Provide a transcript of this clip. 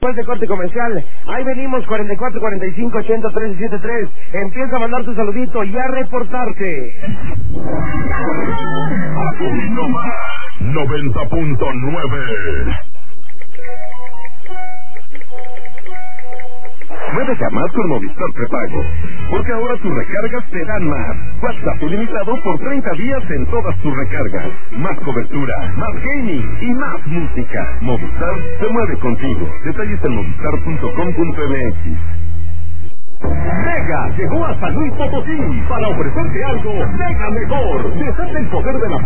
Después de corte comercial, ahí venimos, 44 45 80 13 73. Empieza a mandar tu saludito y a reportarte. Aquí nomás, 90.9. Muévete a más con Movistar Prepago, porque ahora tus recargas te dan más. WhatsApp ilimitado por 30 días en todas tus recargas. Más cobertura, más gaming y más música. Movistar se mueve contigo. Detalles en movistar.com.mx. Mega llegó a San Luis Potosí para ofrecerte algo mega mejor. Desata el poder de la